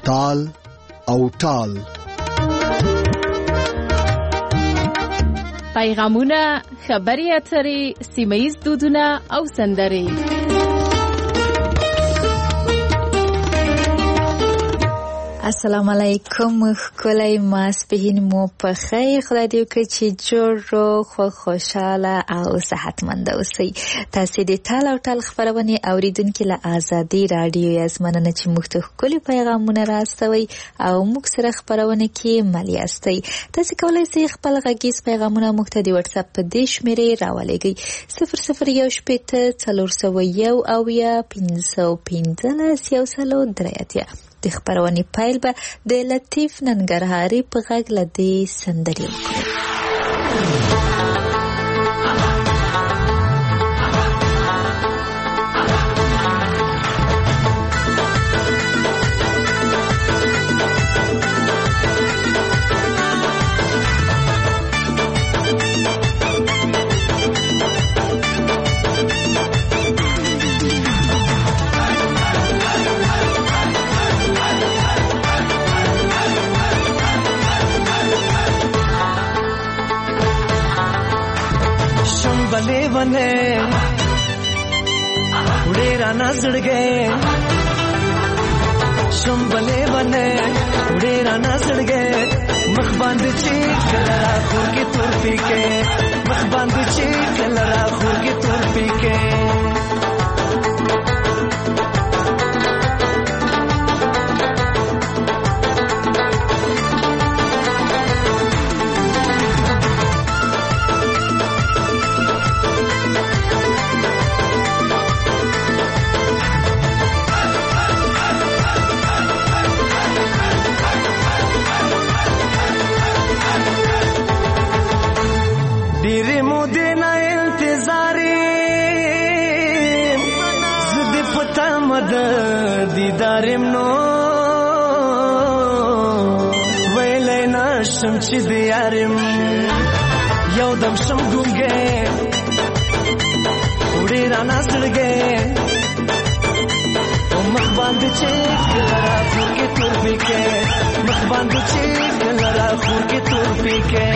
تال او ټال. پیغامونه، خبرې اترې، سیمه ییز دودونه او سندرې. السلام علیکم. ښکلی ماسپښین مو په خیر. خدای دې وکړي چې جوړ روغ خوشحاله او صحتمند اوسئ. تاسې د ټال او ټال خپرونې اوریدونکي له ازادي راډیو یاست. مننه چې موږ ته ښکلي پیغامونه راستوئ او موږ سره خپرونه کې مل یاستئ. تاسې کولی شئ خپل غږیز پیغامونه موږ ته د وټساپ په دې شمېرې راولېږئ: 0014011515 د خپرونې پیل به د لطیف ننګرهاري په غږ له دې سندرې وکړو. बने बने उड़े राना सड़ गए, शंबले बने उड़े राना सड़ गए, मखबांद चीख लड़ा खूर की तुर पी के, मखबांद चीख लड़ा खूर की तुर पी के. دیدارم نو ویلی نشم چی دیارم یو دم شم گونگه وڑی رانا سڑگه مخباند چیک لرا خور کی تور پیکه مخباند چیک لرا خور کی تور پیکه.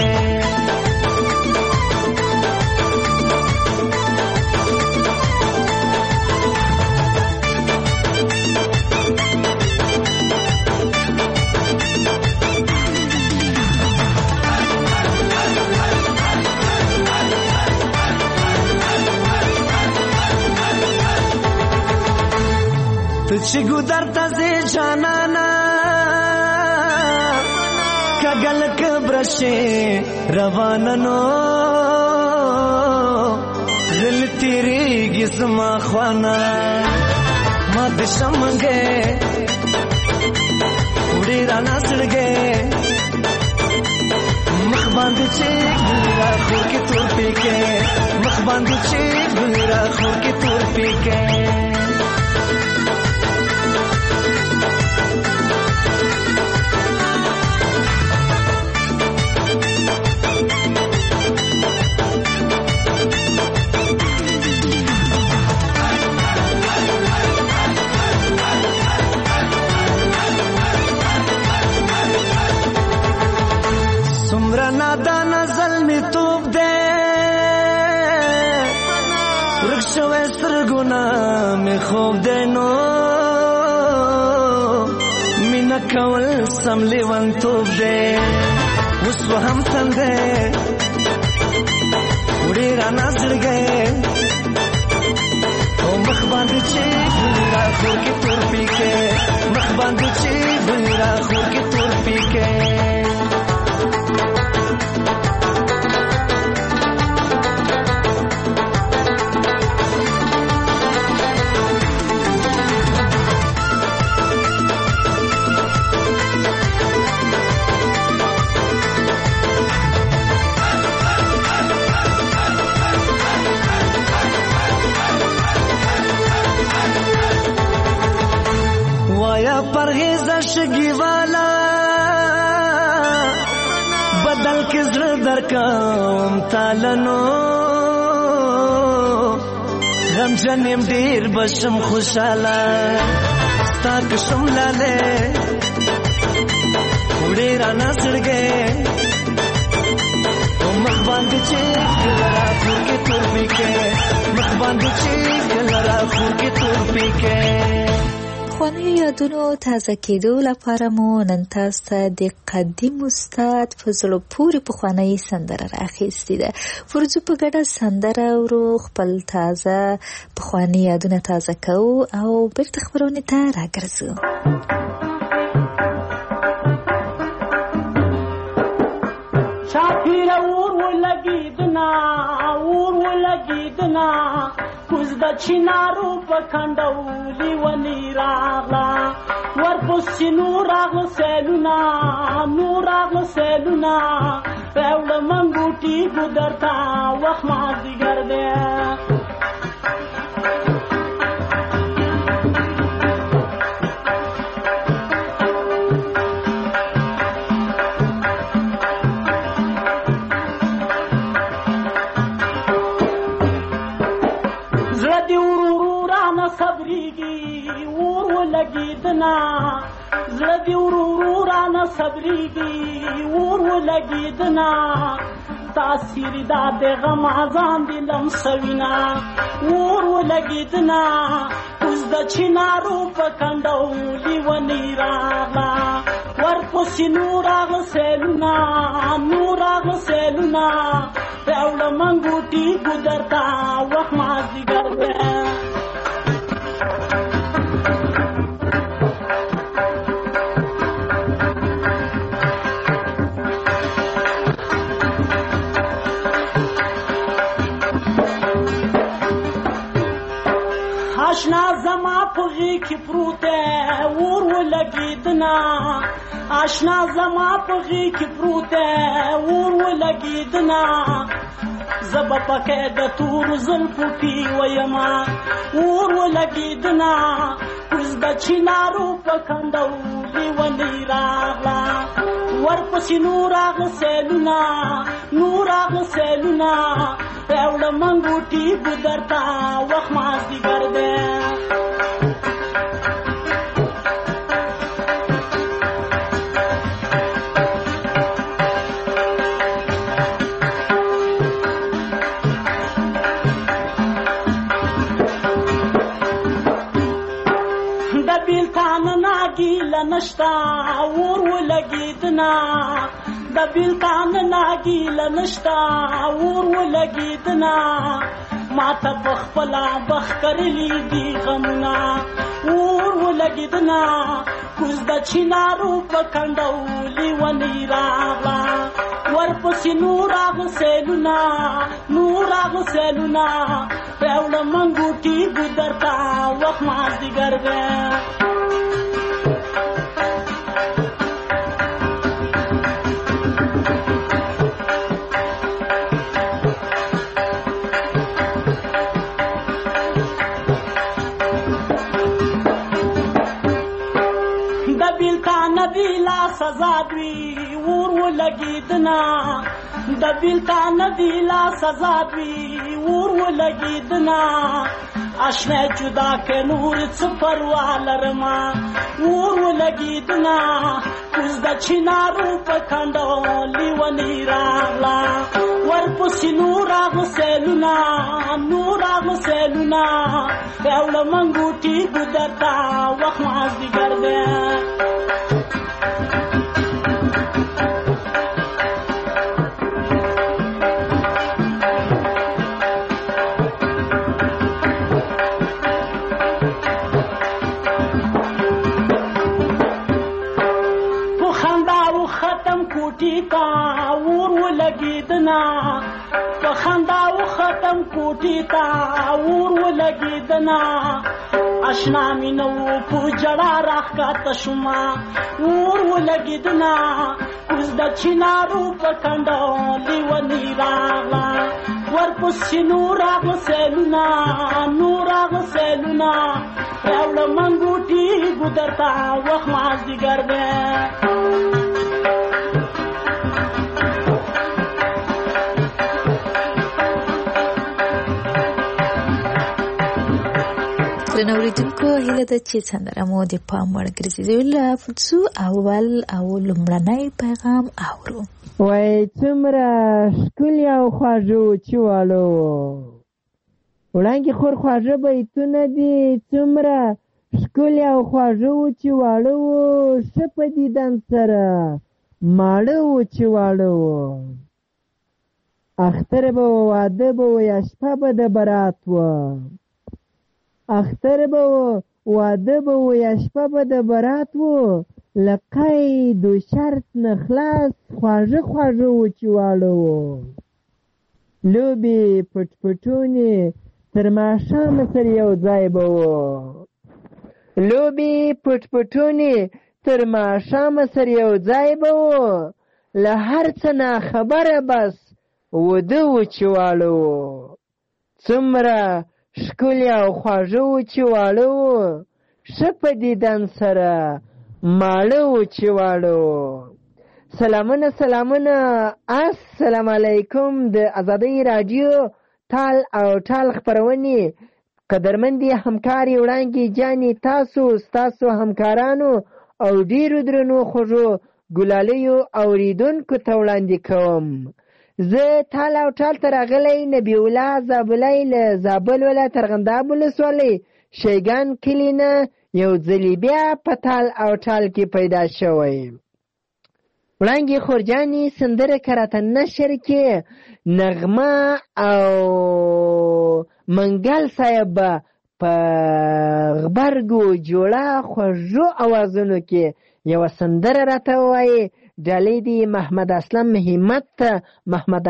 तुझे गुदरता से जाना कगल कब्रशे रवाननो दिल तेरी गिस्मा ख्वाना मद शमगे उड़े राना सड़ गए मखबांद चेक गुलरा खूर की तूर पी के मखबांद चेक गुलरा खूर की तूर पी के. خوب دینو مینا کول سم لیوان توب دے وسو هم تنده وڑی رانا سڑ گئے او مخباند چی بلرا خور کی تور پی کے مخباند چی بلرا خور کی تور پی کے. परहेज़ शगी वाला बदल के ज़र काम तालनो गम जनेम देर बशम खुशाला स्ताक शमलाले وړې رانه سړګې مخ باندې چې کلرا خور کې تور پکې مخ باندې چې کلرا خور کې تور پکې. خواني یادونو تازه کېدو لپاره مو نن تاسو ته د قدیم استاد فضل پورې پخوانی سندره راخیستې ده. ورځو په ګډه سندره ورو خپل تازه پخوانی یادونه تازه کوو او بیرته خبرونه ته راګرځو. شاپیر اور ولګیدنا کوز د چینارو په کندولي ونی راغلا ورپسې نور راغله سیلونه راوړه منګوټي ګودرتا وخت مازدیګر دی. زړه دی ورو رانه صبرېږي اور ولګېدنا تاثیر دا د غم ځان دې لمسوینا اور ولګېدنا اوس د چینارو په کنډولي ونې راغله ورپسې نور راغله سیلونه راوړه منګوټي ګودرتا وخت مازدیګر دی. آشنا زما په غېږ کې پروت دی اور ولګېدنا آشنا زما په غېږ کې پروت دی اور ولګېدنا زه به پکې د تورو زلفو پې ویمه اور ولګېدنا اوس د چینارو په کندولي ونې راغله ورپسې نور راغله سیلونه راوړه منګوټي ګودرتا وخت مازدیګر دی. د بیلتان ناګیله نشته اور ولګېدنا د بیلتان ناګیله نشته اور ولګېدنا ماته په خپله بخت کرلي دي غمونه اور ولګېدنا کوز د چینارو په کنډولي ونې راغله ورپسې نور راغله سیلونه راوړه منګوټي ګودرتا وخت مازدیګر دی. سزا دوی اور ولګېدنا د بیلتان دی لا سزا دوی اور ولګېدنا آشنا جدا که نور څه پروا لرمه اور ولګېدنا کوز د چینارو په کنډولي ونې راغله ورپسې نور راغله سیلونه راوړه منګوټي ګودرتا وخت مازدیګر دی. په خندا و ختم کوټې ته اور ولګېدنا آشنا مې نه و په ژړا راښکته شومه اور ولګېدنا اوس د چینارو په کنډولي ونې راغله ورپسې نور راغله سیلونه راوړه منګوټي ګودرتا وخت مازدیګر دی. درنو اوریدونکو هیله ده چې سندره مو د پام وړ ګرځېدلې ولافځو اول لومړنی پیغام اورو. وای څومره ښکلي او خواږه چې واړه وړانګې خور خواږه بیتونه دي، څومره ښکلي او خواږه و چې واړه وو، ښه په دیدن سره ماړه و چې واړه وو. اختر به و واده به و یا شپه به د برات وه، اختر به و واده به و یا شپه به د برات وو، له قید و شرط نه خلاص خواږه خواږه و چې واړه وو. لوبې پټ پټونې تر ماښامه سره یو ځای به وو، لوبې پټ پټونې تر ماښامه سره یو ځای به وو، له هر څه نه خبره بس وده و چې واړه وو. څومره ښکلي او خواږه و چې واړه وو، ښه په دیدن سره ماړه و چې واړه وو. سلامونه السلام علیکم. د ازادۍ راډیو تال او ټال خپرونې قدرمندي همکاري وړانګې جانې ستاسو همکارانو او ډیرو درنو خوږو ګلالیو اوریدونکو ته وړاندې کوم. زه تال او ټال ته راغلی نبی الله زابلی له زابل ولایت ارغنداب ولسوالۍ شیګان کلي نه یو ځلې بیا په تال او ټال کې پیدا شوی. وړانګې خورجانې سندره که راته نشر کې نغمه او منګل صاحب په غبرګو جوړه خوږو اوازونو کې یوه سندره راته ووایي. ډالۍ دی محمد اسلم همت ته، محمد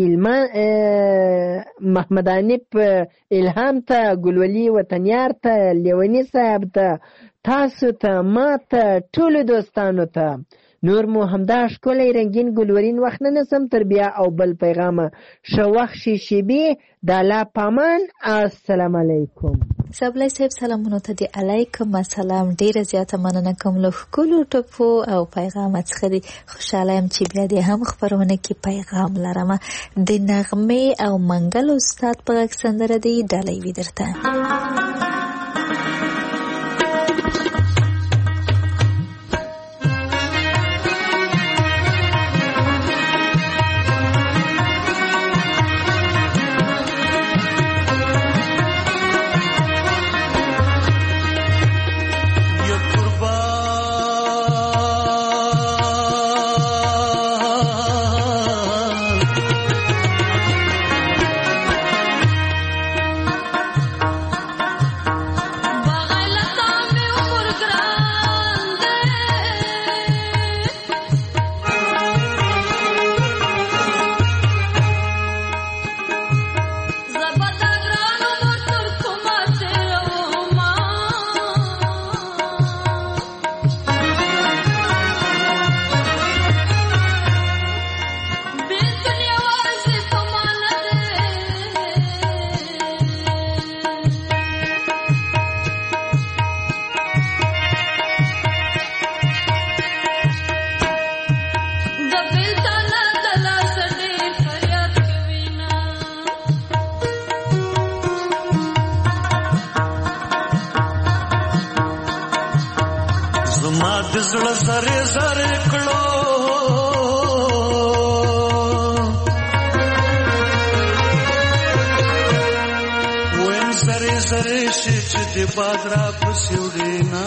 انیپ الهام ته، ګلولي وطنیار ته، لیونی صاحب ته، تاسو ته، ما ته، ټولو دوستانو ته. نور مو همدا ښکلی رنګین ګلورین وخت نه نسم تر بیا او بل پیغامه. ښه وخت شیبې د الله پامان. السلام علیکم. سبلای صاحب سلامونو ته دی علیکم السلام. ډیره زیاته مننه کوم له ښکلو ټپو او پیغامات څخه دی. خوشحاله یم چې بیا دې هم خپرونه کې پیغام لرم. د نغمې او منګل استاد په غږ سندره دی ډالۍ وي درته. زړه زره زره کړو وین زره زره شي چې د باد را پسې وړینا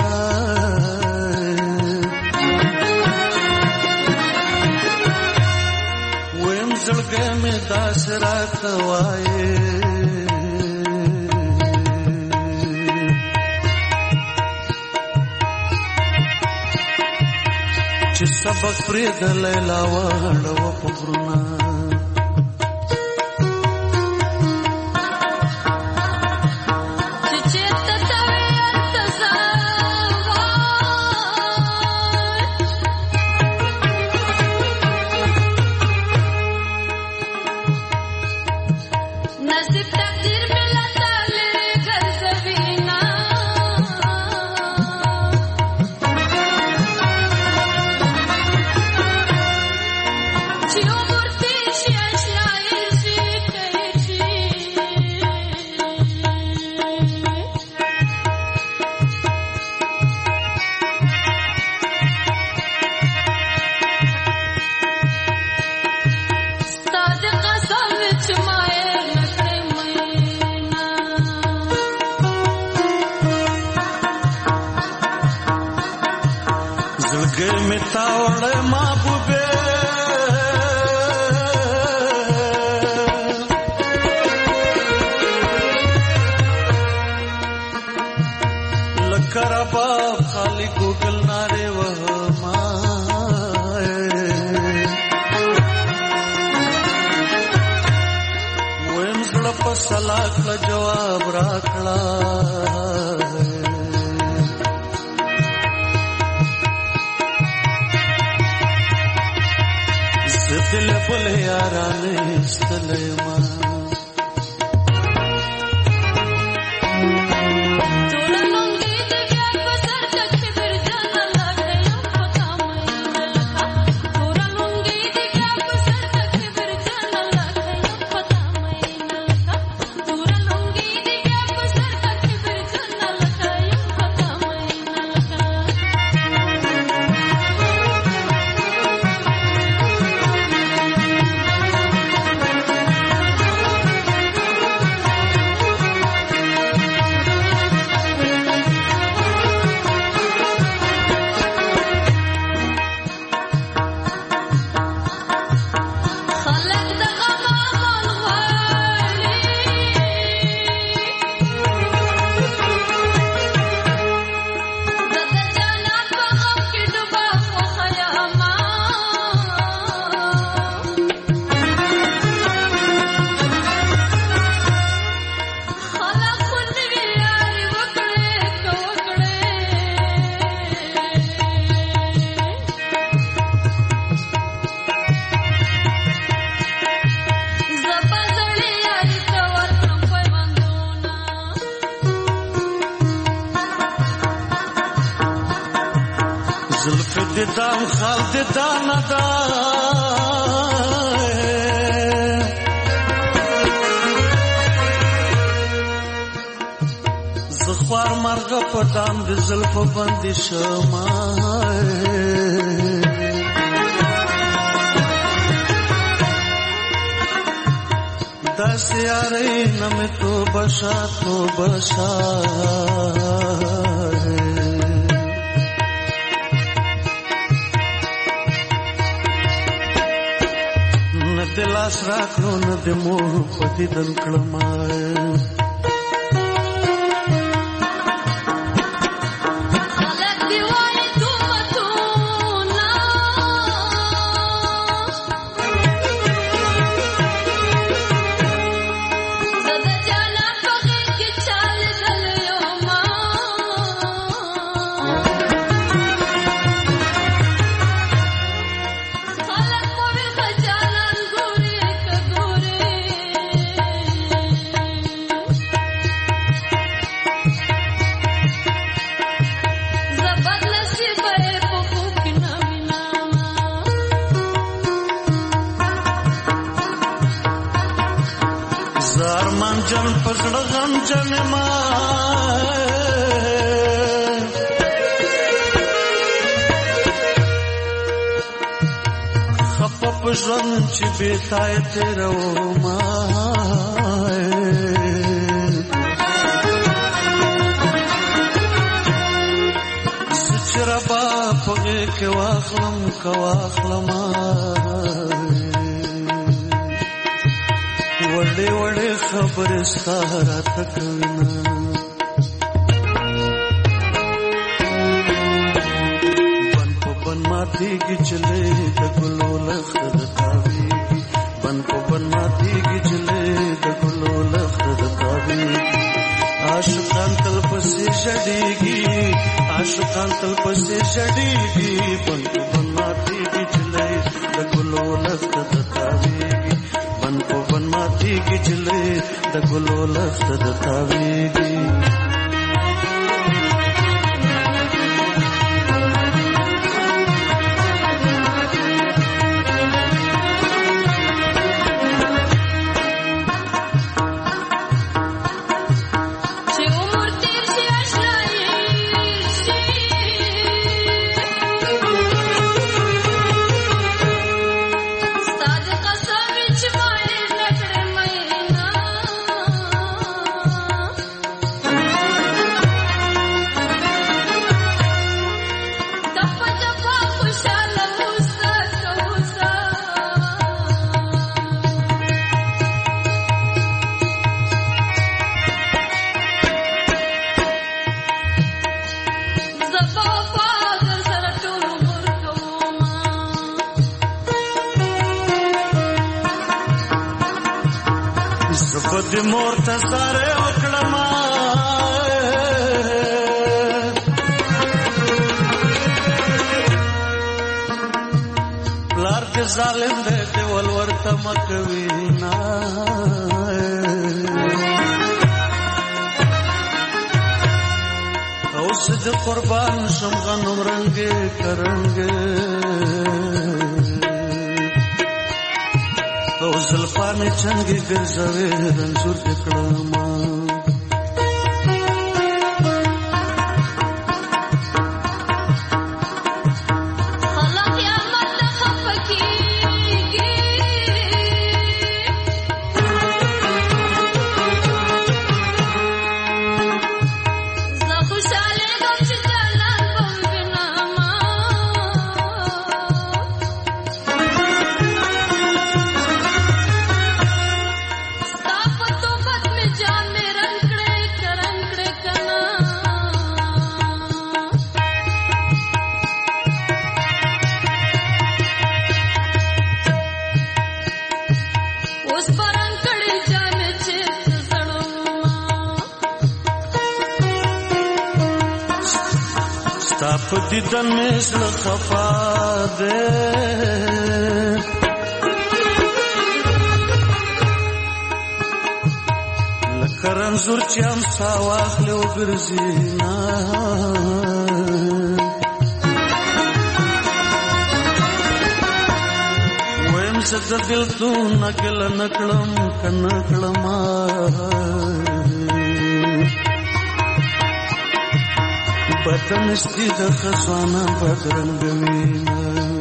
وین زړګې مې داس راته وایي سبق پرې د لیلا وړو په غرونه Yo por ti زړګي مې تاوړې محبوبې لکه رباب خالی ګوګل نارې وهما ویم زړه په سلاک له جواب راکړه دل بل یارانه استلما دام خالد دانا دا زخوار مرغ پدام د زلف بندی شما دس یاری نم تو بشا دلاس راکړو نه د مور پتی دن کړم जन पकड़ गम जन खप पुष्पन चिबिताए तेरो सिचरबा पगे के वाखलमा वड़े वड़े खबर सारा तकविना बन को बन माथी की चले दगुलो लखद तावीगी बन को बन माथी की चले दगुलो लखद तावीगी आशुकान तल्प से जड़ेगी आशुकान तल्प से जड़ेगी बन को बन माथी की चले दगुलो लखद तावीगी बन को बन माथी की चले दगुलो लखद तावीगी د مور ته ساره وکړم پلار دې ظالم دې ته ولورته مکوي نا اوس دې قربان شم غنم رنگه کرنګه او زلفانه چنګي ګرځوي رنځور دکړم دیدن مثل خفا دے لکرن زور چیم ساواخلی و گرزینا ویم زد دل تو نکل نکلم کنکلم بدنشتی د خزانه بدرنګوینا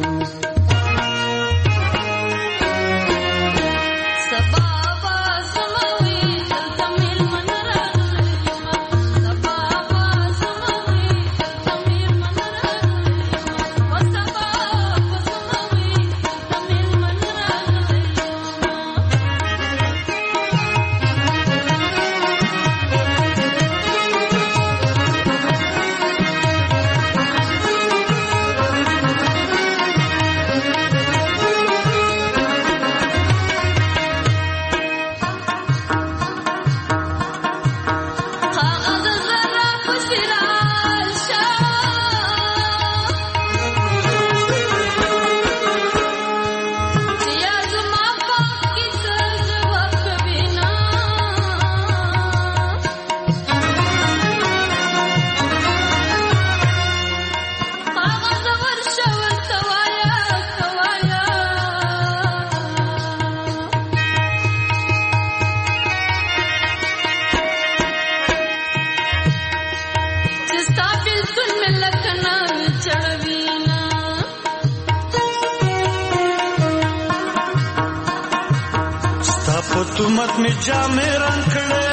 तुमत में जामे रंगड़े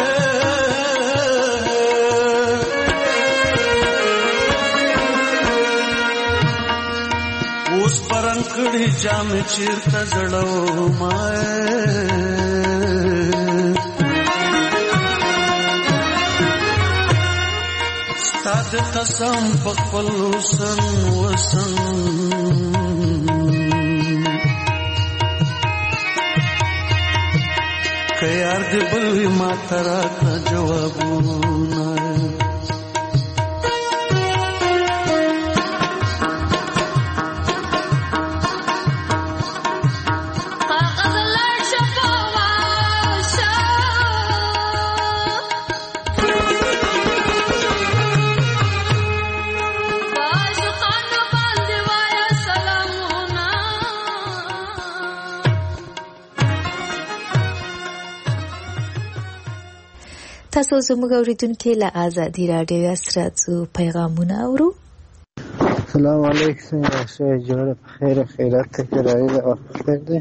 उस पर रंगड़ी जामे चीरता जड़ो माए साद कसम पकल सन वसन यार दे बलवी माता राखना जवाबूना تاسو زموږ اوریدونکو له آزادي رادیو سره پیغامونه اورو. السلام علیکم شه جوړ په خیر خیرات ته راځي او خیر دی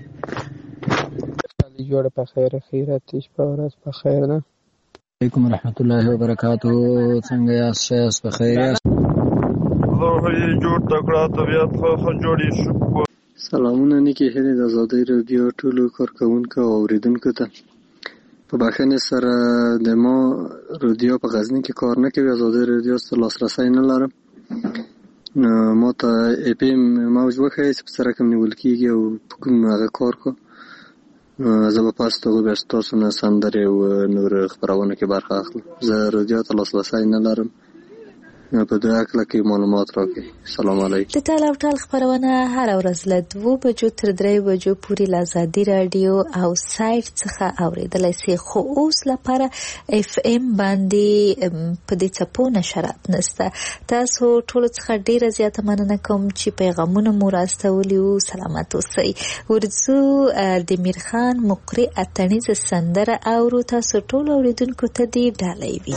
جوړ په خیر خیرات شپه ورځ په خیر ده. علیکم ورحمت الله وبرکاتہ. څنګه یاست؟ شایست په خیر یاست؟ الله یې جوړ تکړه طبیعت خو جوړی شو. سلامونه نیکی هلي د آزادي رادیو ټولو کارکونکو او اوریدونکو ته. په بخښنې سره د ما رادیو په غزني کې کار نه کوي، آزادي رادیو ته لاسرسی نه لرم. ما ته اپیم موج وښایي چې په سره کوم نیول کېږي او په کوم هغه کار کو. زه به پس دغو بیا ستاسو نه سندرې او نور خپرونو کې برخه اخلم. زه رادیو ته لاسرسی نه لرم، په دې هکله کې معلومات راکړئ. سلام علیکم. د ټال او ټال خپرونه هره ورځ له 2 بجو تر 3 بجو پورې له ازادي راډیو او سایټ څخه اورېدلی سي، خو اوس لپاره FM باندې په دې څپو نشرات نشته. تاسو ټولو څخه ډېره زیاته مننه کوم چې پیغامونه مو راستولي وو. سلامت اوسئ. ورځو د میرخان مقری اتڼیزه سندره اورو. تاسو ټولو اورېدونکو ته دې ډالۍ وي.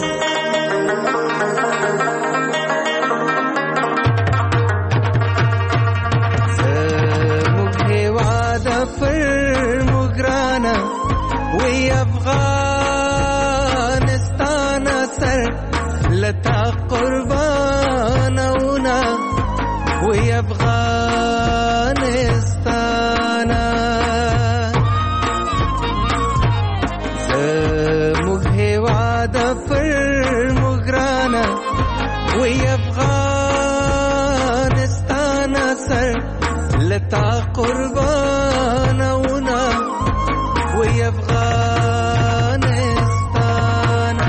وی افغانستان سر لتا قربانونا، وی افغانستان زموږ هیواد پر مګرانا، وی افغانستان سر لتا قربانونا، وی افغانستان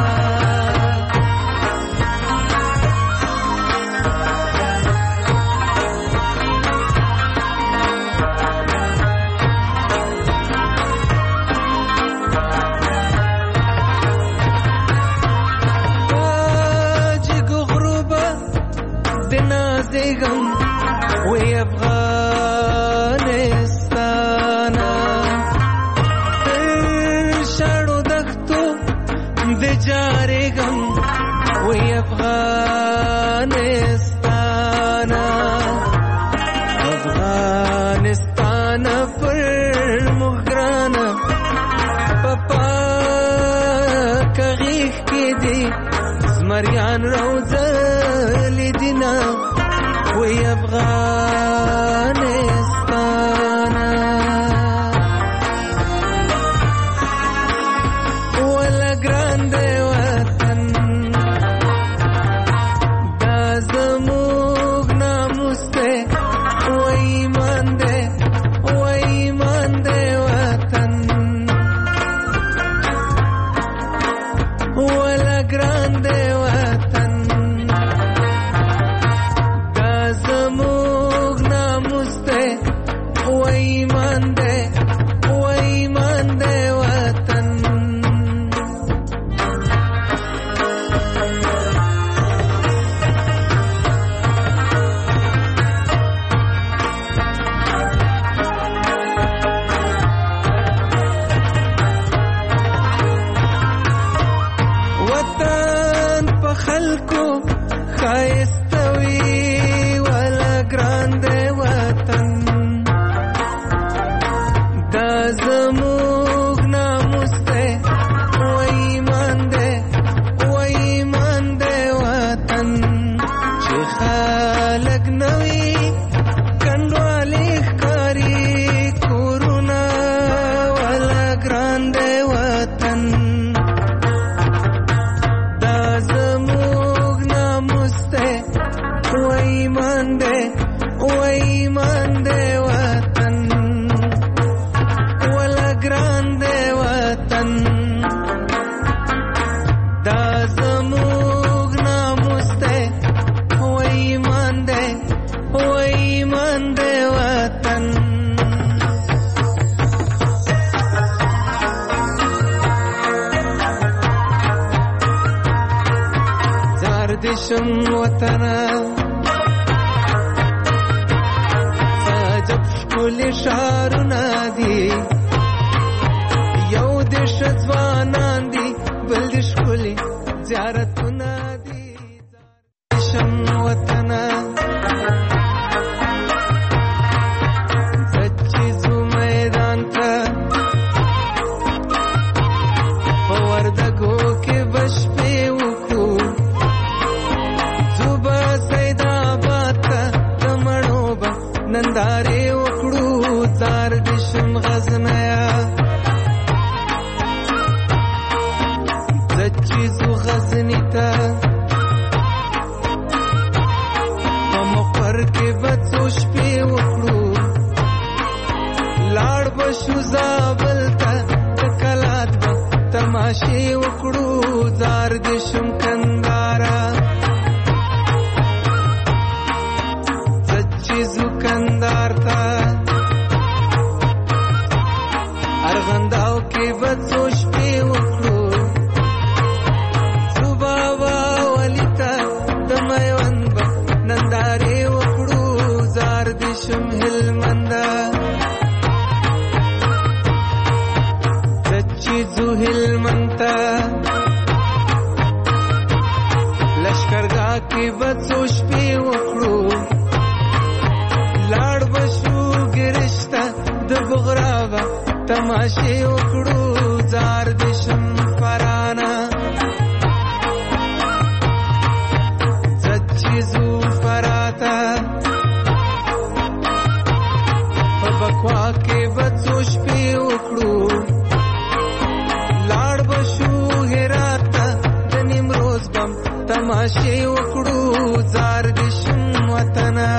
واجگ غروبا دنازگم، وی افغانستان جارگم، وی افغانستان افغانستان پر مغرانا، پپا کغیخ کی دی زمریان روزل دینا، وی افغانستان ولا گرانده دشم وطنا عجب ښکلي ښارونه دي، یو د ښه ځوانان دي، بل د ښکلي زیارتونه دي. دشم وطنا زه ځو میدان ته، په وردګو کې به شپې وکړو، نندارې وکړو. زار دشم غزنیا زه چې ځو غزني ته، بخدا کې بڅو شپې وکړو لاړ بشو ګرشته د بغراوه تماشې وکړو زار دشم فرانا زچیزو فراتا په بکوا کې بڅو شپې وکړو لاړ بشو هراتا د نیمروز بم تماشې وکړو زار دشم وطنا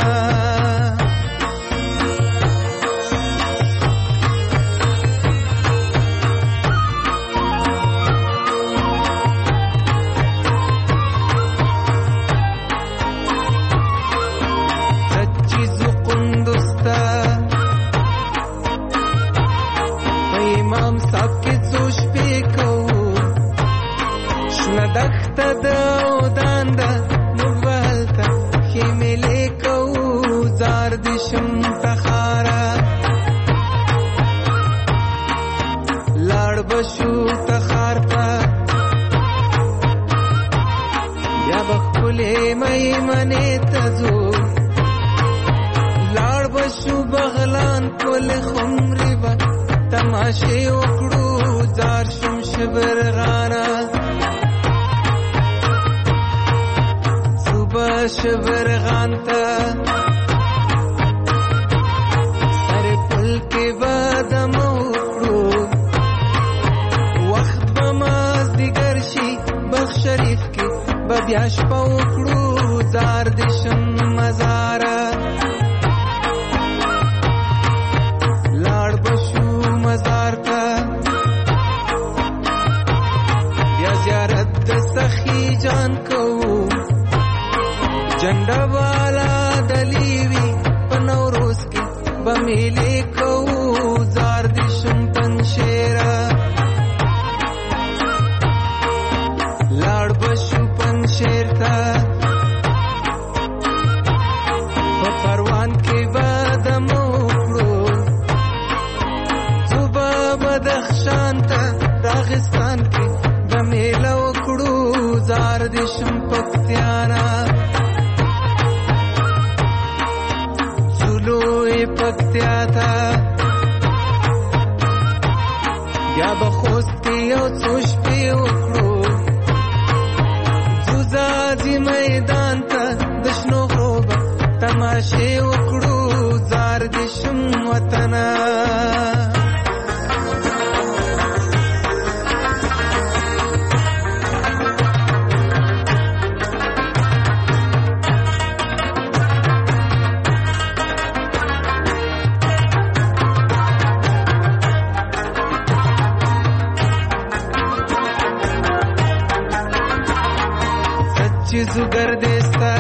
دخته د ودان د مغالته خیملې کو زار دشم تخارا لاړ بشو تخارتا بیا بخلې مې منې تزو لاړ بشو بغلان کول خمرې با تماشې وکړو زار شم شبرغانا شبرغانتا سر پل کے بادم اکڑو وقت بماز دیگر شی بخ شریف کے ببیاش پا اکڑو زار دشم مزارا لاڑ بشو مزارتا یا زیارت سخی جان کو جنڈا والا دلیوی پنوروز کی بمیلے کو زار دشم پنشیرا لاڑ بشو پنشیرتا پروان کے بعد موکڑو زبا بدخشانتا داغستان کے بمیلہ وکڑو زار دشم پکتیانا پکتیا تا یا بخوستی او سوشپی وکړو زوزازی میدان تا دشنو غروبا تماشې وکړو زار دشم وطنا چیزو گردستا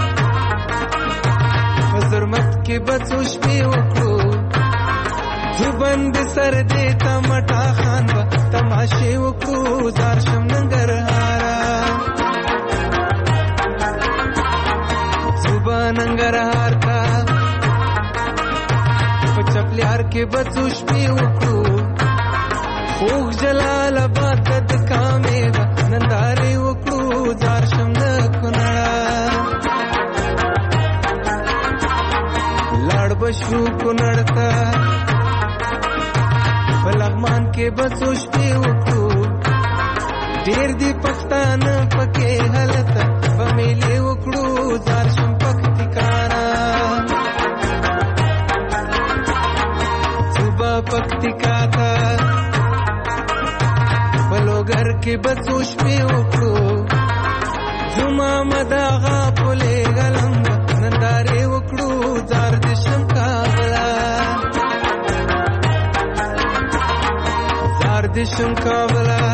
وزرمت کے بچو شپی وکړو زبند سر دیتا مٹا خان با تماشې وکړو زار شم ننګرهارا صبح ننګرهار تا په چپلیار کې بچو شپی وکړو خوږ جلال آباد د کامې با نندارې وکړو زار شم بشو کنړتا بلغمان کې بسو شپې وکړو ډېر دی پښتانه پکې حالت بمیلې وکړو زار شم پکتیکانا صبح پکتیکا تا بلوګر کې بسو شپې وکړو زما مداغه پولې غلم نندارې وکړو زار دشم دشم کابلا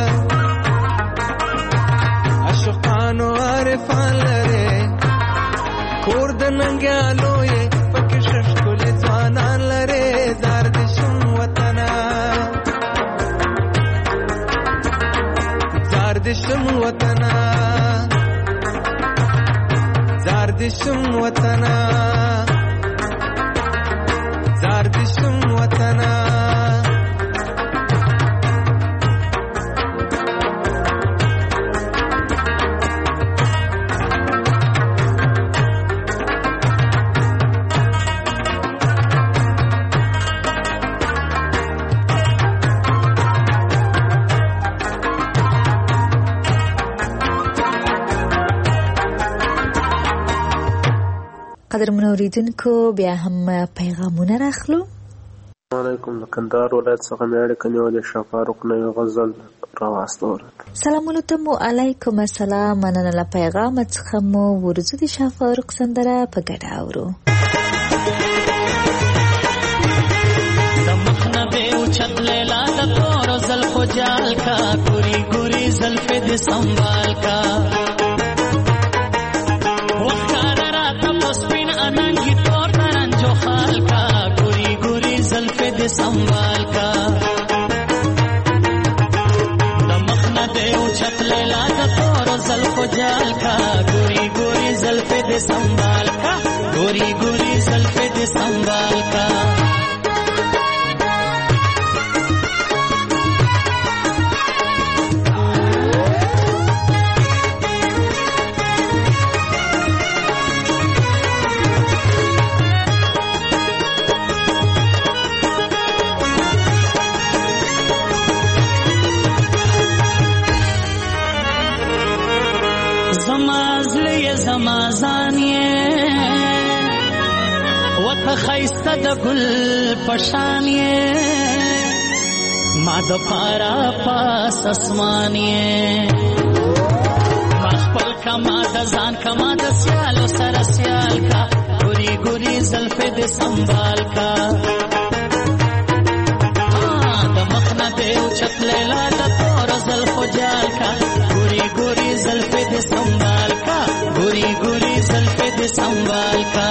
عاشقانو عارفان لره کور د ننګیالو یې پکې ششکل ځوانان لره زار دشم وطنا زار دشم وطنا زار دشم وطنا زار دشم وطنا قدرمن اوریدونکو بیا هم پیغامونه راخلو. علیکم، د کندهار ولایت څخه مې اړیکه نیولې شاه فاروق نه یو غزل راواستوله. سلامونه ته مو علیکم السلام. مننه له پیغام څخه مو ورځو د شاه فاروق سندره په ګډه اورو. د مخنه دې اوچت لیلا د تور زلفو جال کا ګوري ګوري زلفې دې سنبال کا وخت راته پسپین اننګي تور ترنجو خال کا ګوري ګوري زلفې دې سنبال کا د مخنه دې اوچت لیلا د تور زلفو جال کا ګوري ګوري زلفې دې سنبال کا ګوري ګوري زلفې دې سنبال کا خیسته د ګل پشان یې ما د پارا پاس اسمان یې ما خپل کما د ځان کما د سیالو سره سیال کا ګوري ګوري زلفې دې سنبال کا د مخنه دې اوچت لیلا د تور زلفو جال کا ګوري ګوري زلفې دې سنبال کا ګوري ګوري زلفې دې سنبال کا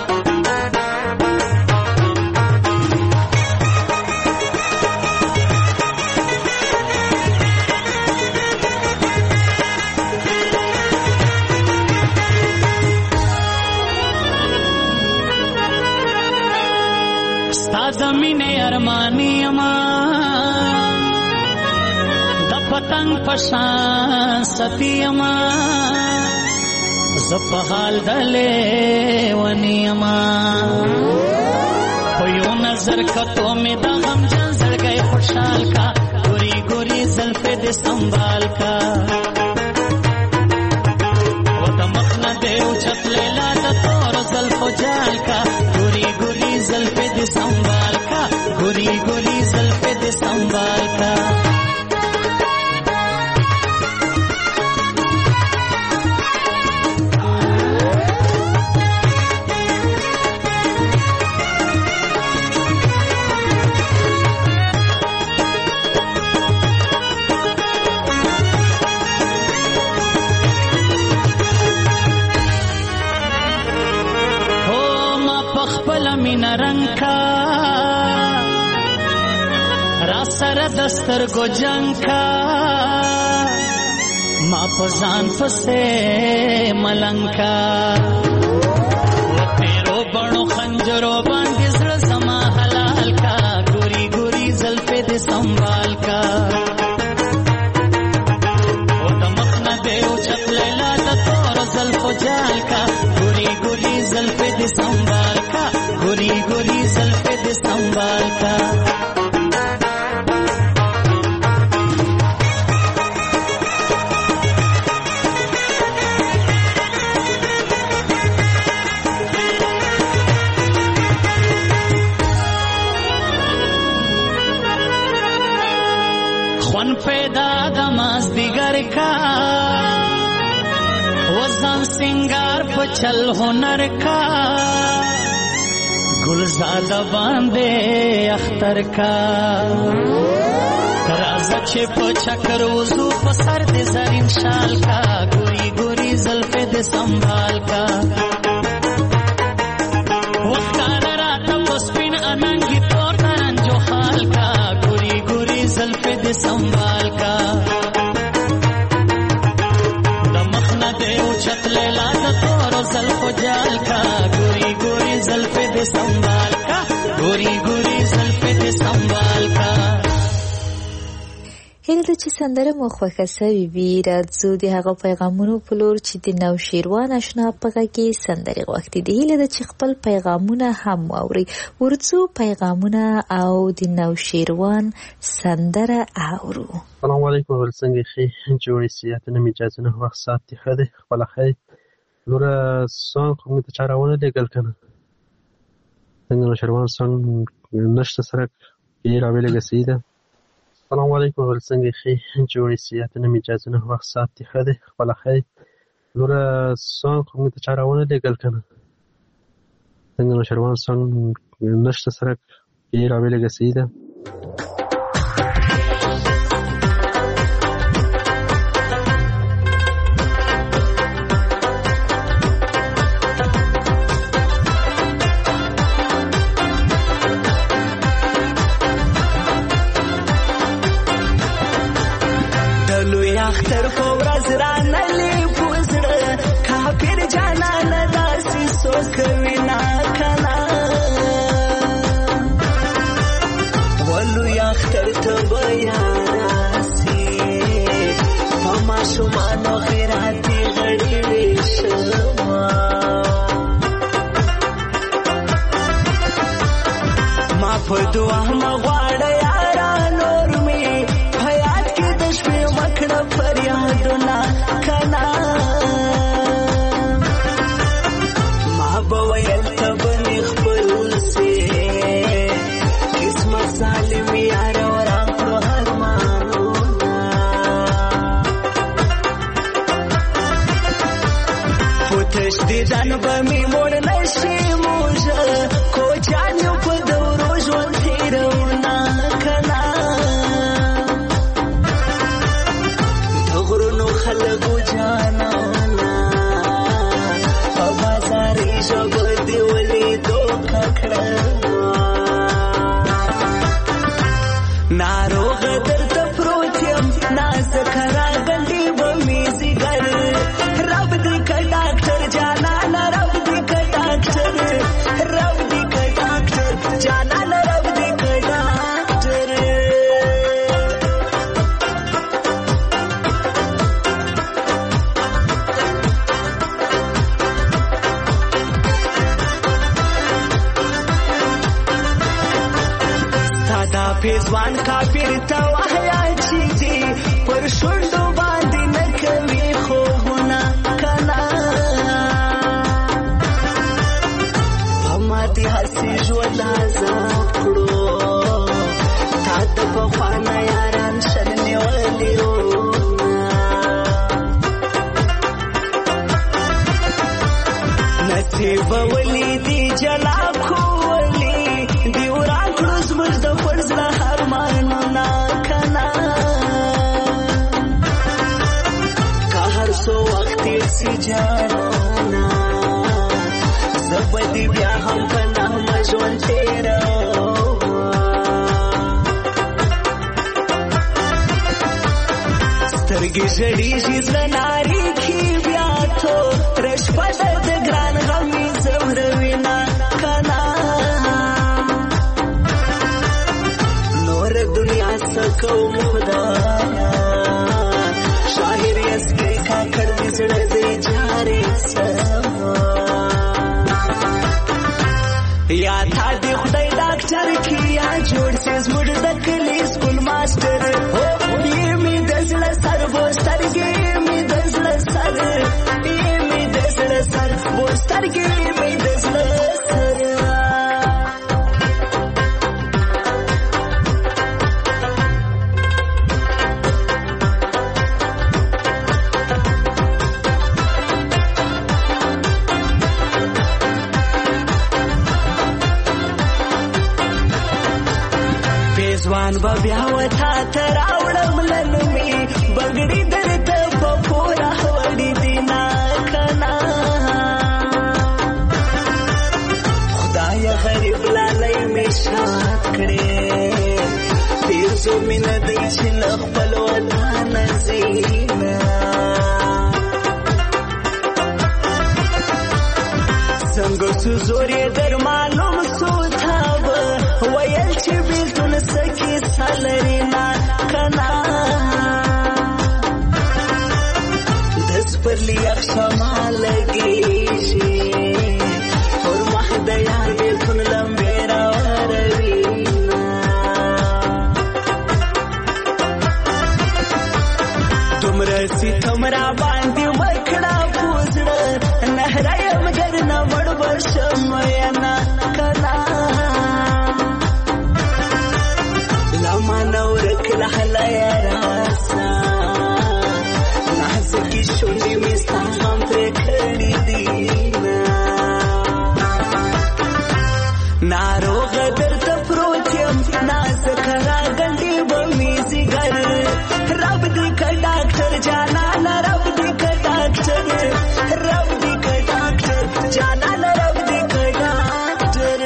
زمینه ارمانی اما د پتنګ پشان ستی اما زپحال دلې ونی اما په یو نظر کتو می د غم جن زړګي خوشحال کا ګوري ګوري زلفې دې سنبال کا و د مخنه دې اوچت لیلا د تور زلفو جال کا ګوري ګوري زلفې دې سنبال کا ګوري ګوري زلفې دې سنبال کا दस्तर को जंग का माँ पजान फसे मलंका वो तेरो बड़ो खंजरो बांधे समा हलाल का गोरी गोरी जल्फे दे संभाल का वो दमक न दे उछत लेला द तोर जल्फो जाल का गोरी गोरी जल्फे दे संभाल का गोरी गोरी जल्फे दे संभाल का पैदा दमास दिगर का वजन सिंगार पचल हुनर का गुलजादा बांधे अख्तर का राजा छिप चक्र वजू पसर दे जरीन शाल का गोरी गोरी जल्फे दे संभाल का वक्तार रात पस्पिन अनंगी तोर तरंजो हाल का गोरी गोरी जल्फे दे संभाल का दमक न दे उछत लेला द तोर जल्फो जाल का गोरी गोरी जल्फे दे संभाल का गोरी गोरी जल्फे दे संभाल का هیله ده چې سندره مو خوښه سوي وي. راځو د هغه پیغامونو په لور چې د نوشیروان اشنا په غږ کې سندرې غوښتي دي. هیله ده چې خپل پیغامونه هم واورئ. ورځو پیغامونه او د نوشیروان سندره اورو. سلام علیکم، ول څنګه ښې جوړې سیاتنه می اجازه نه وخت ساعت ښه دی خپل ښه لوره سانګ خو موږ ته چا راونه لېږل که نه څنګه نوشیروان سانګ نشته سره یې راولېږه صحیح ده. السلام علیکم ول څنګه ښې جوړې سیاتونه مې اجازه نه وخت ساعت دې ښه دی خپله ښه لوره سانګ خو موږ ته چا راونه لېږل که نه څنګه نوشیروان سانګ نشته سره یې راولېږه صحیح ده. اختر په ورځ رانلې پوزړه کافر جانانه داسې سوکوي نا کنه ولوی اختر ته به یاراسي په ماشومانو خیراتي غړي ویشما ما په دعا مغواړه یارا نور مې فریادونه کنا ما به ویل ته به مې خپل سي قسمت ظالم یاره وران کړو ارمانونه خو تش دې ځان به مې موړ نشي موږه کوچان یو په دورو ژوند تېروونه کنا خلقو جانانا په بازاري ژبه دې ولیدو ککړه ناروغه درته پروت یم نازکه راغلې به مې ځیګر رب دې که ډاکټر جانانه رب دې که ډاکټر رب دې که ډاکټر جانانه رب دې که ډاکټر پیزوان کافر ته وحیا چې دي پر شونډو باندې نه کوي خوبونه کنه په ماتې هسې ژوند عذاب کړو تا د پخوانه یاران شل نیولي نصیب ولیدي جلا کولی دی وران کړو زموږ د فرض له ارمانونه کنه که هر څو وخت تېر سي جانانه زه به دې بیا هم په نغمه ژوند تېروم سترګې ژړېږي زړه نارېږي بیا توره شپه ده د ګران غم مې ځوروینه کنه دنیا سکوم خدایا شاهر یسکی کا کړ دې زړه دې جاري سما یا تا دې خدای ډاکټر کیا جوړ سې زموږ د کلی سکول ماستر هو یې مې د زړه سر بوسترګې مې د زړه سر یې مې د زړه سر بوسترګې مې د زړه سر ځوان به بیا وتا ته راوړم لنمې بګړي درته په پوره وړي دي نه کنه خدایه غریب لالی مې شاد کړې پیرزو مې نه دی چې له خپل وطنه ځي څنګه څو زور یې در معلوم سو تا به ویل چې بیلتون سکی سالري نه کنه دس پر لیاق شما لګېږي پر مخ د یار بیلتون لمبې راوروي دومره ستم را باندې وکړه پوزړه صحرايا مګرنا وړ ورشم یانا کلا لما نور کله حلایا راسا ناز کی شونډې مې ستا هم پرې کړې دي ناروغ درته پروت یم نازک راغلی به مې ځیګر رب دې که ډاکټر جانانه رب دې که ډاکټر رب دې که ډاکټر جانانه رب دې که ډاکټر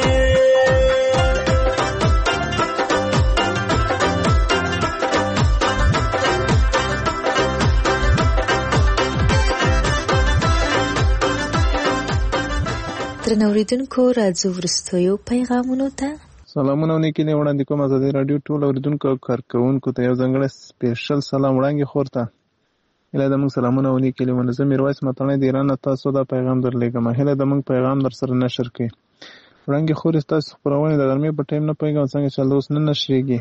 درنو اوریدونکو راځو وروستیو پیغامونو ته. سلامونه نیکی نه وړاندې کوم ازادي رادیو ټول اوریدونکو او کارکونکو ته یو ځانګړی سپیشل سلام وړاندې خورته هله د موږ سلامونه ونیکې له منظم میرویس متنه د ایران تاسو دا پیغام درلېږم هله د موږ پیغام در سره نشر کړئ وړاندې خور تاسو خبرونه د ګرمۍ په ټایم نه پیغام څنګه چل اوس نه نشریږي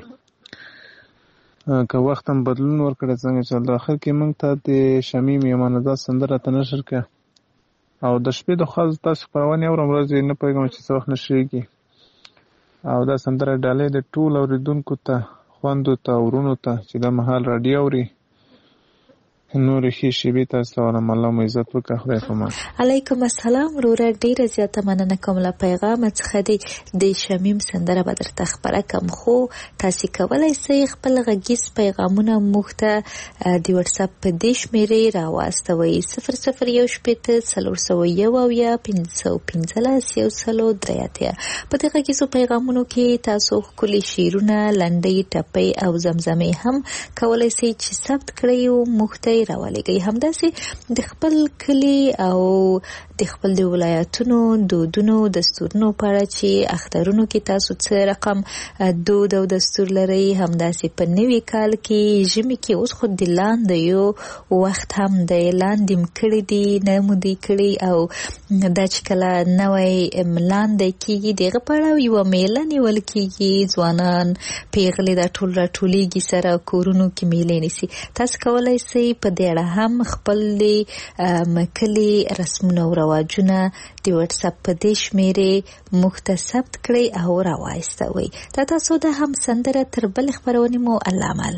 که وخت هم بدلون ورکړي څنګه چل اخر کې موږ ته د شمیم یمانزاد سندره ته نشر کړه او د شپې د خاص تاسو خبرونه اورم ورځ نه پیغام چې څه وخت نشریږي او دا سندره ډالې د ټول اوریدونکو ته خوندو ته ورونو ته چې د محل رادیو اوري نور خې شیبه تاسو ته الله مو عزت وکړه خدای پامان. علیکم السلام وروره ډیره زیاته مننه کوم له پیغام څخه د شمیم سندره به درته خبره کوم خو تاسو کولای شئ خپل غږیز پیغامونه موږ ته د واتس اپ په دې شمیرې راواستوئ 0014040515 په دې غږیزو پیغامونو کې تاسو خپل شعرونه لنډۍ ټپې او زمزمې هم کولای شئ چې ثبت کړئ او موږ ته راولېږئ همداسې د خپل کلی او د خپل د ولایتونو دودونو دستورونو په اړه چې اخترونو کې تاسو څه رقم دود او دستور لرئ همداسې په نوي کال کې ژمي کې اوس خو د لاندې یو وخت هم د لاندې کړي دي نه مودي کړي او دا چې کله نوې لاندې کېږي دغه په اړه یو میله نیول کېږي ځوانان پیغلې دا ټول راټولېږي سره کورونو کې میلې نیسي تاسو کولای شئ په دې اړه هم خپل کلی رسمونه او رواجونه د واتس اپ په دې شمیرې موږ ته ثبت کړئ او راوایستوئ تاسو د هم سندره تر بل خبرونه مو الله عمل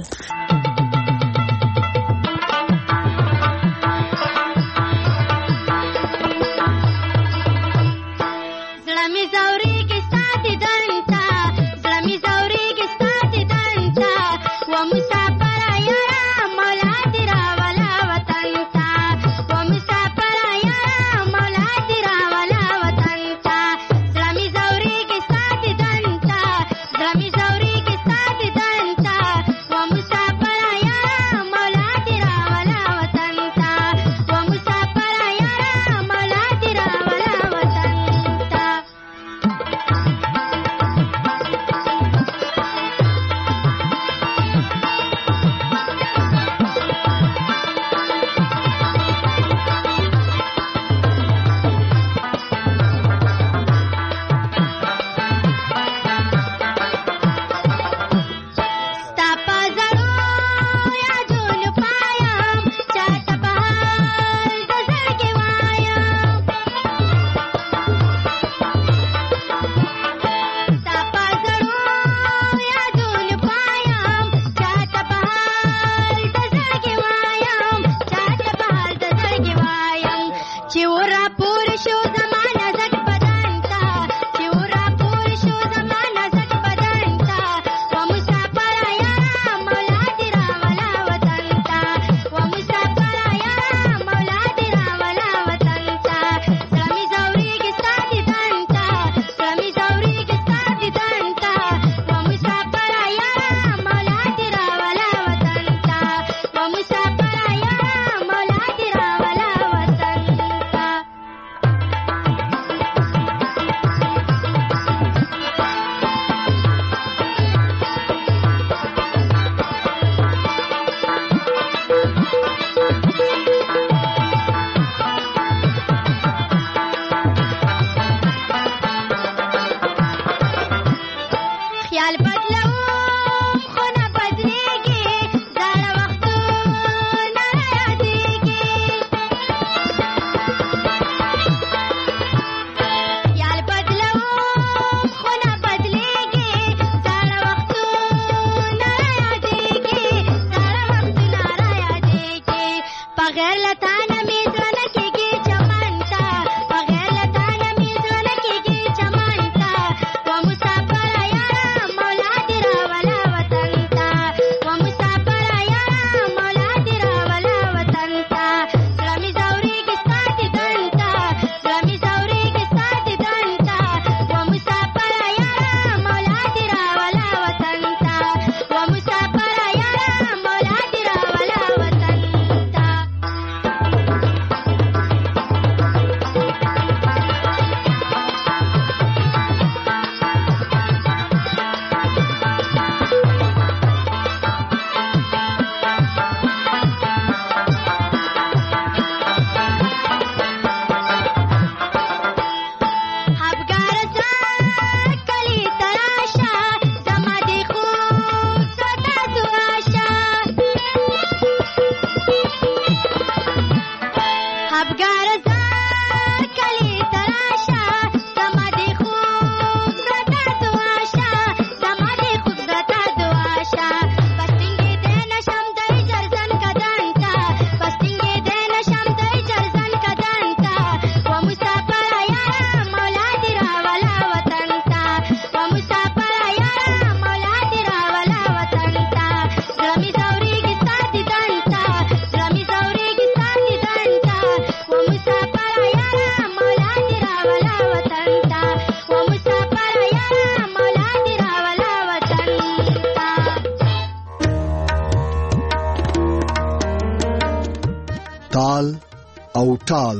ټال.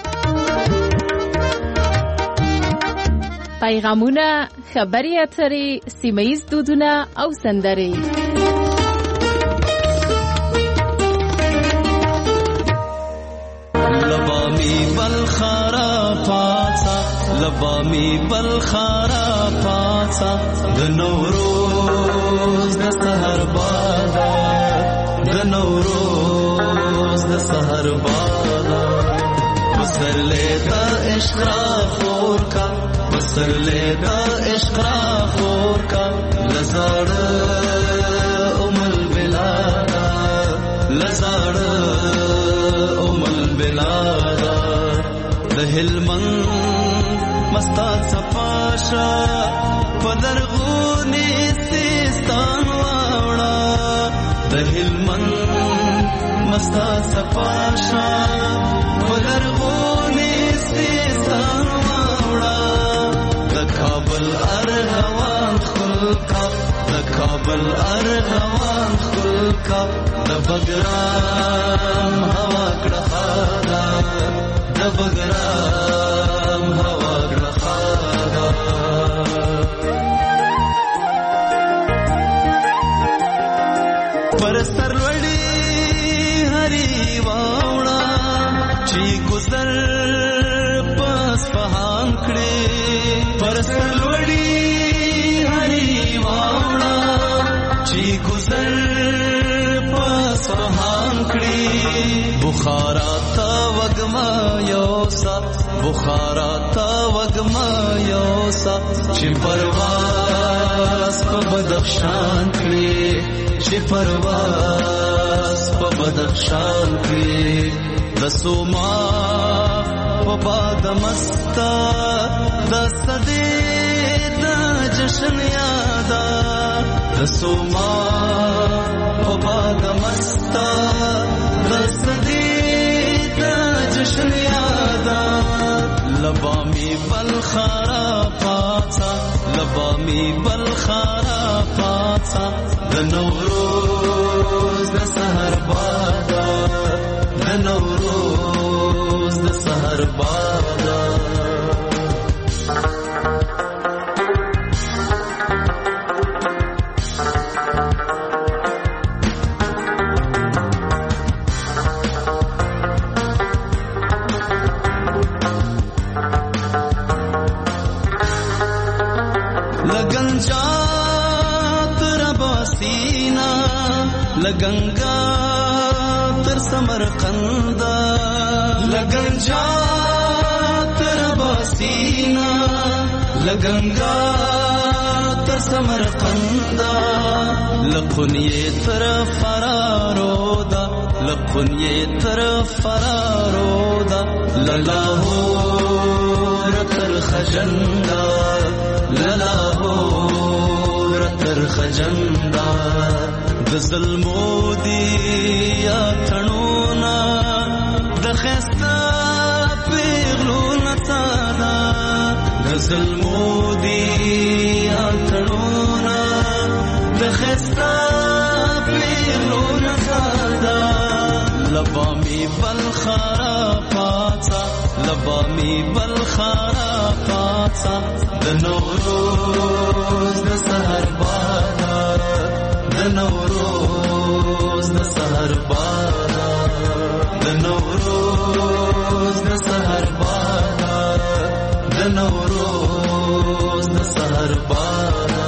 پیغامونه، خبرې اترې، سیمه ییز دودونه او سندرې. لبامی بلخارا پاڅه، لبامی بلخارا پاڅه، د نوروز د سحر باده، د نوروز د سحر باده. پسرلی د عشق را خور کا، پسرلی د عشق را خور کا، لزاړه ام البلاده، لزاړه ام البلاده. د هلمند مستاد صفاشا پدرغونی سیستان واوړه، د هلمند مستاد صفاشا پدرغونی سیستان واوړه. د کابل ارغوان خلکا، د کابل ارغوان خلکا، د بګرام هوا کړه خادا، د بګرام هوا کړه خادا. پر سر وړي هری واوړه، چې گذر پس پهان کړي. پر سر وړي هری واوړه، چې گذر پس پهان کړي. بخارا تا وګما یوسا، بخارا تا وګما یوسا، چې پرواز په بدخشان کړي، چې پرواز په بدخشان کړي. د سوما په باد مستا، د صدې د جشن یادا، د سوما په باد مستا، د صدې د جشن یادا. لبامی بلخارا پاڅه، لبامی بلخارا پاڅه، د نوروز د سحر باده، د نوروز د سحر باده. لګنجا تر باسینا، لګنګا تر سمرقند، لګنجا تر باسینا، لګنګا تر سمرقند. لقنیه تر فرارو دا، لقنیه تر فرارو دا، للاهور تر خجندا، للاهور تر خجندا. د ظلمو دی یا تڼونا، د خسته پیغلو نڅادا، د ظلمو دی یا تڼونا، د خسته پیغلو نڅادا. لبامی بلخارا پاڅه، لبامی بلخارا پاڅه، د نوروز د سحر باده، د نوروز د سحر باده، د نوروز د سحر باده، د نوروز د سحر باده.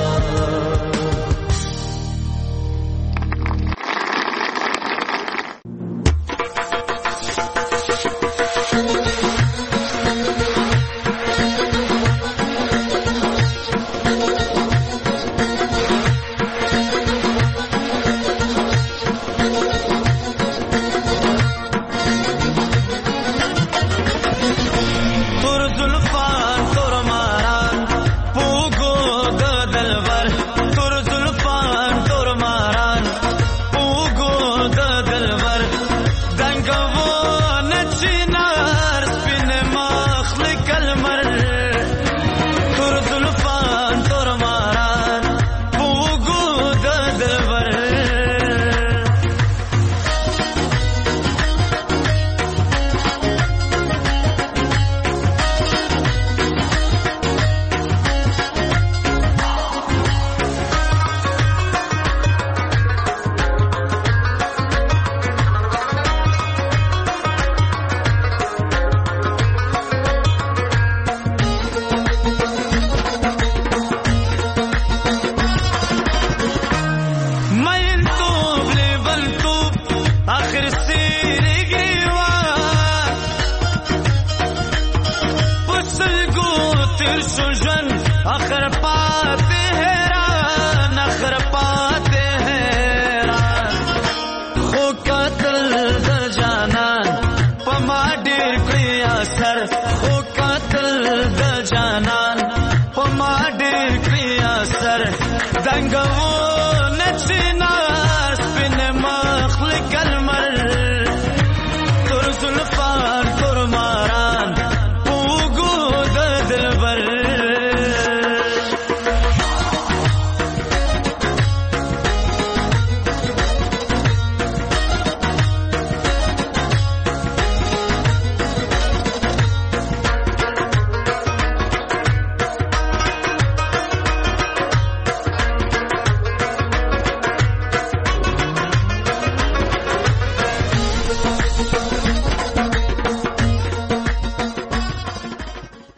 تیر شو ژوند اخر پاتې حیران اخر پاتې حیران خو قتل د جانان په ما ډېر کړی اثر خو قتل د جانان په ما ډېر کړی اثر دنګ